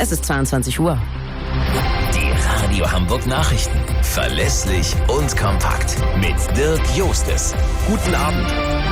Es ist 22 Uhr. Die Radio Hamburg Nachrichten. Verlässlich und kompakt. Mit Dirk Jostes. Guten Abend.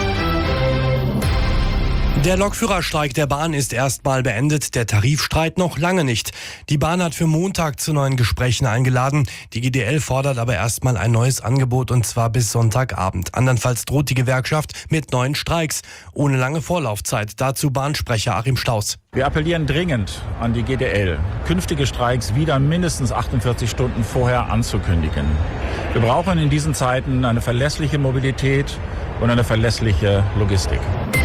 Der Lokführerstreik der Bahn ist erstmal beendet, der Tarifstreit noch lange nicht. Die Bahn hat für Montag zu neuen Gesprächen eingeladen. Die GDL fordert aber erstmal ein neues Angebot und zwar bis Sonntagabend. Andernfalls droht die Gewerkschaft mit neuen Streiks, ohne lange Vorlaufzeit. Dazu Bahnsprecher Achim Stauß. Wir appellieren dringend an die GDL, künftige Streiks wieder mindestens 48 Stunden vorher anzukündigen. Wir brauchen in diesen Zeiten eine verlässliche Mobilität und eine verlässliche Logistik.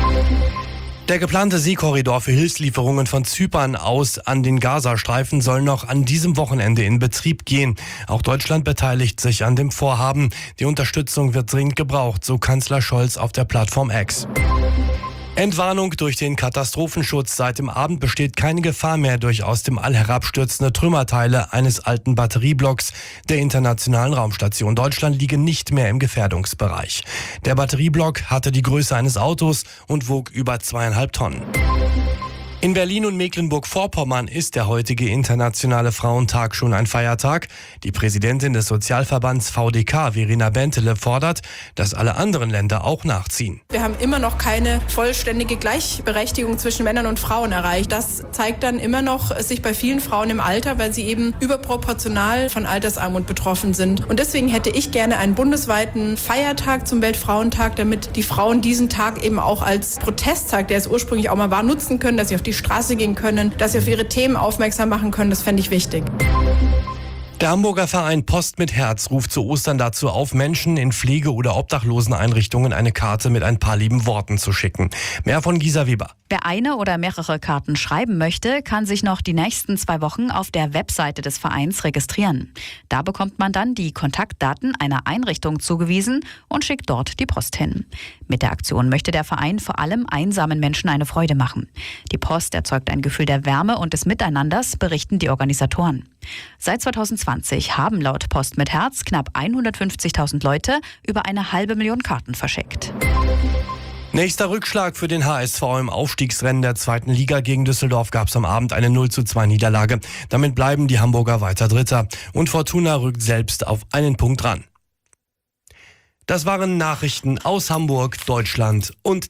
Der geplante Seekorridor für Hilfslieferungen von Zypern aus an den Gazastreifen soll noch an diesem Wochenende in Betrieb gehen. Auch Deutschland beteiligt sich an dem Vorhaben. Die Unterstützung wird dringend gebraucht, so Kanzler Scholz auf der Plattform X. Entwarnung durch den Katastrophenschutz. Seit dem Abend besteht keine Gefahr mehr durch aus dem All herabstürzende Trümmerteile eines alten Batterieblocks der Internationalen Raumstation. Deutschland liege nicht mehr im Gefährdungsbereich. Der Batterieblock hatte die Größe eines Autos und wog über 2,5 Tonnen. In Berlin und Mecklenburg-Vorpommern ist der heutige Internationale Frauentag schon ein Feiertag. Die Präsidentin des Sozialverbands VDK, Verena Bentele, fordert, dass alle anderen Länder auch nachziehen. Wir haben immer noch keine vollständige Gleichberechtigung zwischen Männern und Frauen erreicht. Das zeigt dann immer noch sich bei vielen Frauen im Alter, weil sie eben überproportional von Altersarmut betroffen sind. Und deswegen hätte ich gerne einen bundesweiten Feiertag zum Weltfrauentag, damit die Frauen diesen Tag eben auch als Protesttag, der es ursprünglich auch mal war, nutzen können, dass sie auf die Straße gehen können, dass sie auf ihre Themen aufmerksam machen können. Das fände ich wichtig. Der Hamburger Verein Post mit Herz ruft zu Ostern dazu auf, Menschen in Pflege- oder Obdachloseneinrichtungen eine Karte mit ein paar lieben Worten zu schicken. Mehr von Gisa Weber. Wer eine oder mehrere Karten schreiben möchte, kann sich noch die nächsten 2 Wochen auf der Webseite des Vereins registrieren. Da bekommt man dann die Kontaktdaten einer Einrichtung zugewiesen und schickt dort die Post hin. Mit der Aktion möchte der Verein vor allem einsamen Menschen eine Freude machen. Die Post erzeugt ein Gefühl der Wärme und des Miteinanders, berichten die Organisatoren. Seit 2020 haben laut Post mit Herz knapp 150.000 Leute über 500.000 Karten verschickt. Nächster Rückschlag für den HSV im Aufstiegsrennen der 2. Liga. Gegen Düsseldorf gab es am Abend eine 0:2 Niederlage. Damit bleiben die Hamburger weiter Dritter. Und Fortuna rückt selbst auf einen Punkt ran. Das waren Nachrichten aus Hamburg, Deutschland und